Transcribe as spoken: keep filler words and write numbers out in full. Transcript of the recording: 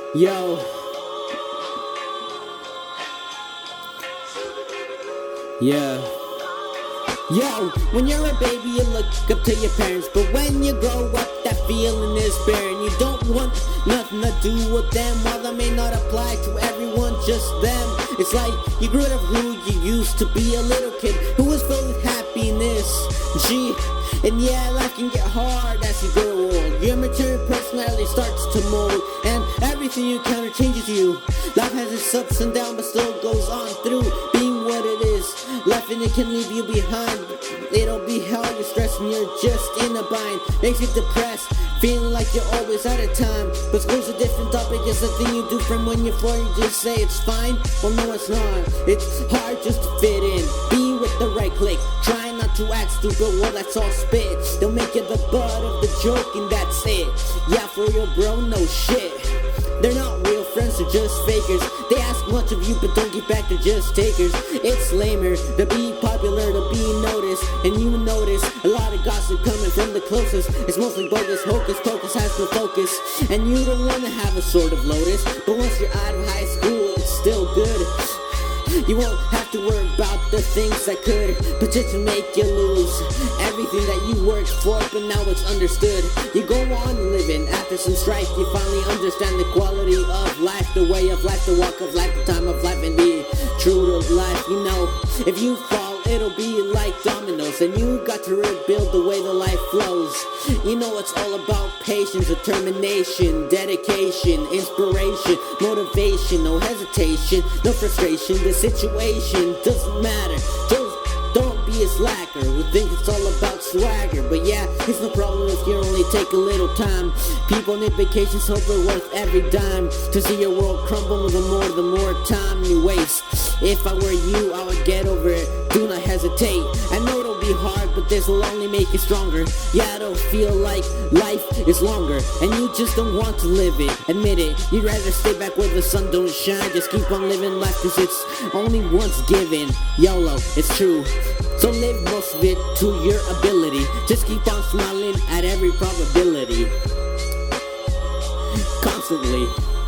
Yo, yeah. Yo, when you're a baby you look up to your parents, but when you grow up that feeling is bare and you don't want nothing to do with them. While that may not apply to everyone, just them. It's like you grew out of who you used to be, a little kid who was filled with happiness. Gee, and yeah, life can get hard as you grow old. Your mature personality starts to mold, and everything you encounter changes you. Life has its ups and downs, but still goes on through being what it is. Life and it can leave you behind. It'll be hell, you're stressed and you're just in a bind. Makes you depressed, feeling like you're always out of time. But school's a different topic, it's the thing you do from when you're four. You just say it's fine, well no it's not. It's hard just to fit in, be with the right clique. Try not to act stupid, well that's all spit. They'll make you the butt of the joke and that's it. Yeah, for real bro, no shit. They're not real friends, they're just fakers. They ask much of you but don't get back, they're just takers. It's lamer to be popular, to be noticed. And you notice a lot of gossip coming from the closest. It's mostly bogus, hocus pocus has no focus. And you don't want to have a sort of lotus, but once you're out of high school it's still good. You won't have to worry about the things that could potentially make you lose everything that you worked for, but now it's understood. You go on living after some strife, you finally understand the quality of life, the way of life, the walk of life, the time of life, and be true to life. You know, if you fall, it'll be like dominoes, and you got to rebuild the way the life flows. You know it's all about patience, determination, dedication, inspiration, motivation, no hesitation, no frustration. The situation doesn't matter, just don't be a slacker who thinks it's all about swagger. But yeah, it's no problem if you only take a little time. People need vacations, hope they're worth every dime. To see your world crumble, the more, the more time you waste. If I were you, I would get over it, do not hesitate. I know it'll be hard, but this will only make you stronger. Yeah, it'll feel like life is longer, and you just don't want to live it, admit it. You'd rather stay back where the sun don't shine. Just keep on living life, cause it's only once given. YOLO, it's true. So live most of it to your ability. Just keep on smiling at every probability, constantly.